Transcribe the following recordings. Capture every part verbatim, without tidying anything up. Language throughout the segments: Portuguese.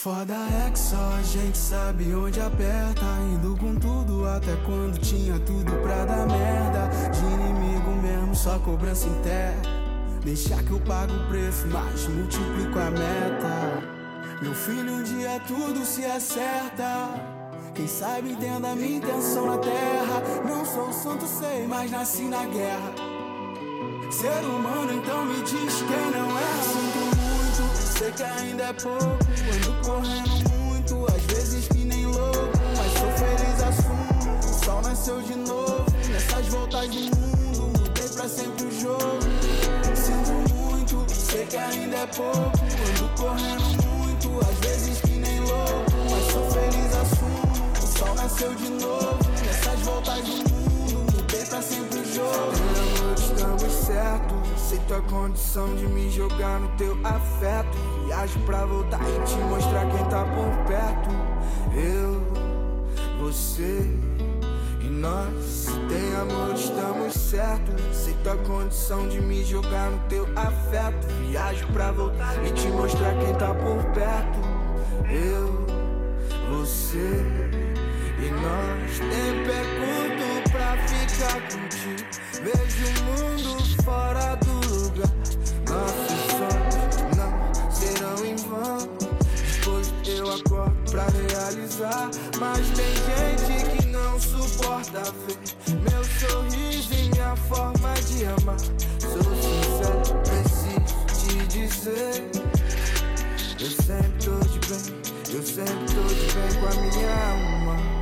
Foda é que só a gente sabe onde aperta, indo com tudo até quando tinha tudo pra dar merda. De inimigo mesmo, só cobrança em terra. Deixar que eu pago o preço, mas multiplico a meta. Meu filho, um dia tudo se acerta. Quem sabe entenda a minha intenção na terra. Não sou santo, sei, mas nasci na guerra. Ser humano, então me diz quem não é. Sinto muito, sei que ainda é pouco. Ando correndo muito, às vezes que nem louco. Mas sou feliz, assumo, o sol nasceu de novo. Nessas voltas do mundo, mudei pra sempre o jogo. Sinto muito, sei que ainda é pouco. Ando correndo muito, às vezes que nem louco. Mas sou feliz, assumo, o sol nasceu de novo. Nessas voltas do mundo, mudei pra sempre o jogo. Amor, estamos certos. Aceito a condição de me jogar no teu afeto. Viajo pra voltar e te mostrar quem tá por perto. Eu, você e nós. Se tem amor, estamos certos. Aceito a condição de me jogar no teu afeto. Viajo pra voltar e te mostrar quem tá por perto. Eu, você e nós. Tempo é curto pra ficar contigo. Vejo o mundo fora do lugar. Nossos sonhos não serão em vão. Depois eu acordo pra realizar. Mas tem gente que não suporta ver meu sorriso e minha forma de amar. Sou sincero, preciso te dizer. Eu sempre tô de bem, eu sempre tô de bem com a minha alma.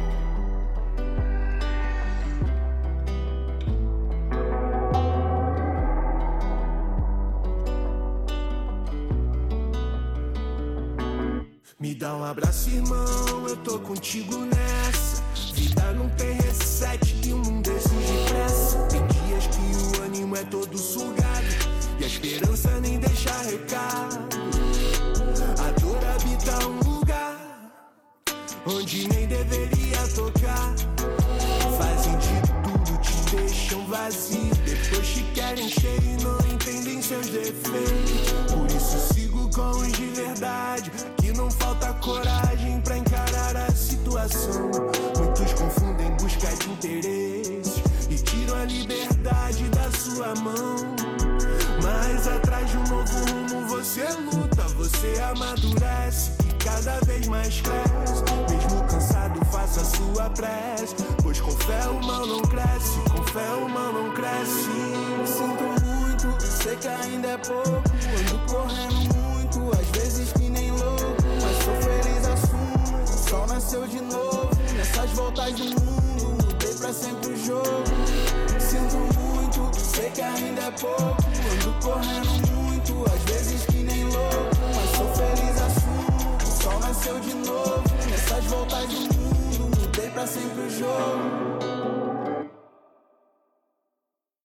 Me dá um abraço, irmão, eu tô contigo nessa. Vida não tem reset e o mundo exige pressa. Tem dias que o ânimo é todo sugado e a esperança nem deixa recado. A dor habita um lugar onde nem deveria tocar. Fazem de tudo, te deixam vazio. Depois te querem cheio e não entendem seus defeitos. Por isso sigo com os de verdade, que não falta coragem pra encarar a situação. Muitos confundem busca de interesses e tiram a liberdade da sua mão. Mas atrás de um novo rumo você luta, você amadurece e cada vez mais cresce. Mesmo cansado, faça sua prece, pois com fé o mal não cresce, com fé o mal não cresce. Sinto muito, sei que ainda é pouco. Ando correndo muito, às vezes que nem louco. Mas sou feliz, assumo, o sol nasceu de novo. Nessas voltas do mundo, mudei pra sempre o jogo. Sinto muito, sei que ainda é pouco. Ando correndo muito,